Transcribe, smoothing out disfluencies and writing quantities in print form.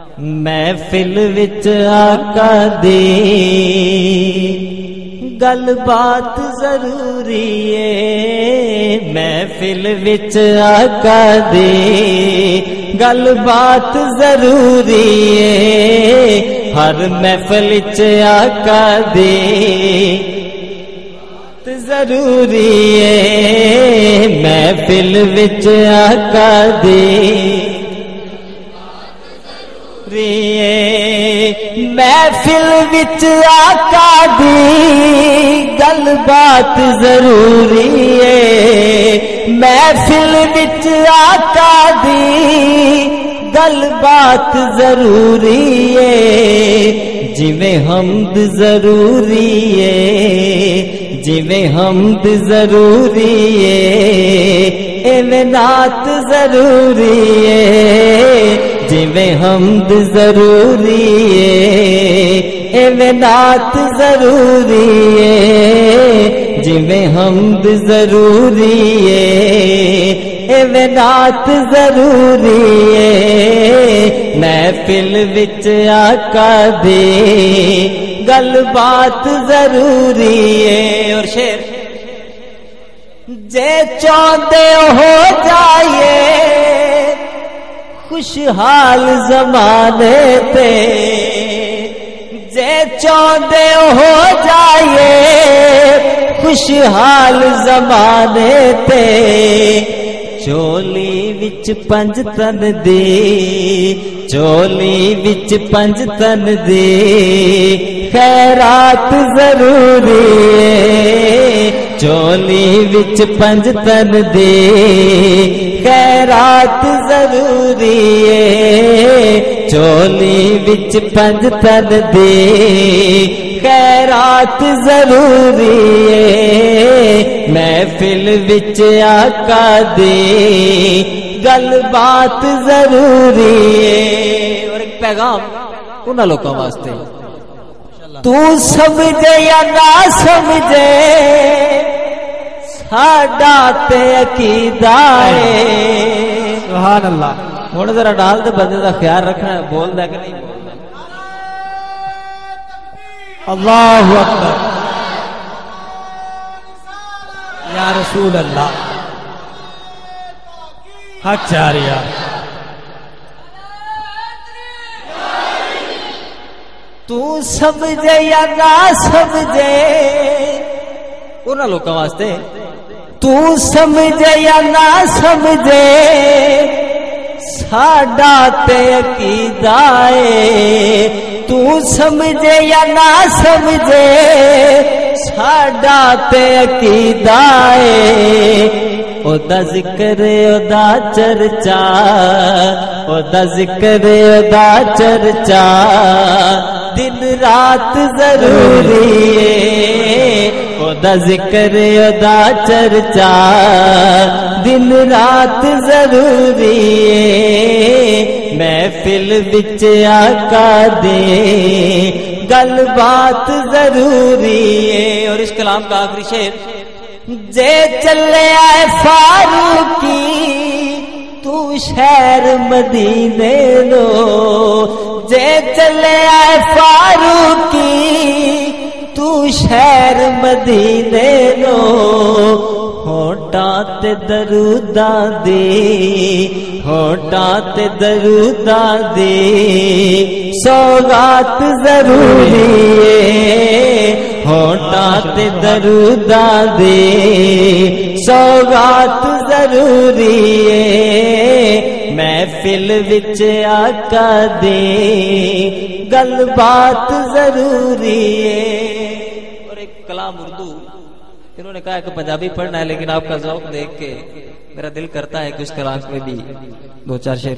محفل وچ آقا دی گل بات ضروری ہے، محفل وچ آقا دی گل بات ضروری ہے، ہر محفل وچ آقا دی ضروری ہے، محفل وچ آقا دی محفل وچ آقا دی گل بات ضروری ہے، محفل وچ آقا دی گل بات ضروری ہے، جویں حمد ضروری ہے، جویں حمد ضروری ہے، ایویں نعت ضروری ہے، جویں حمد ضروری ہے، ایویں نعت ضروری ہے، جویں حمد ضروری ہے، ایویں نعت ضروری ہے، محفل وچ آقا دی گل بات ضروری ہے۔ اور شعر جے چاہتے ہو جائیے خوشحال زمانے تے، جے چاہتے ہو جائیے خوشحال زمانے تے، چولی وچ پنج تن دی، چولی وچ پنج تن دی خیرات ضروری ہے، چولی وچ پنج تن دی خیرات ضروری ہے، چولی وچ پنج تن دی خیرات ضروری ہے، محفل وچ آقا دی گل بات ضروری ہے۔ اور ایک پیغام انہاں لوکاں واسطے، تو سمجھے یا نہ سمجھے ساڈا تے عقیدہ ہے۔ سبحان اللہ۔ ہن ذرا ڈال دے بندے دا خیال رکھنا، بولدا کہ نہیں بولدا۔ اللہ اکبر یا رسول اللہ، حق جاریہ۔ تو سمجھے یا نہ سمجھے انہاں لوکاں واسطے، تو سمجھے یا نہ سمجھے ساڈا تے عقیدہ ہے، تو سمجھے یا نہ سمجھے ساڈا تے عقیدہ ہے، او دا ذکر او دا چرچا، او دا ذکر او دا چرچا دن رات ضروری ہے، او دا ذکر او دا چرچا دن رات ضروری ہے، محفل وچ آقا دے گل بات ضروری ہے۔ اور اس کلام کا آخری شعر، جے چلے آئے فاروقی تو شہر مدینے لو، جے چلے آئے فاروقی تو شہر مدینے لو، ہوٹاں تے دروداں دی، ہوٹاں تے دروداں دی سوغات ضروری ہے، ہوٹاں تے دروداں دی سوغات ضروری ہے، محفل وچ آقا دی گل بات ضروری ہے۔ اور ایک کلام اردو، انہوں نے کہا کہ پنجابی پڑھنا ہے لیکن آپ کا ذوق دیکھ کے میرا دل کرتا ہے کہ اس کلام میں بھی دو چار شعر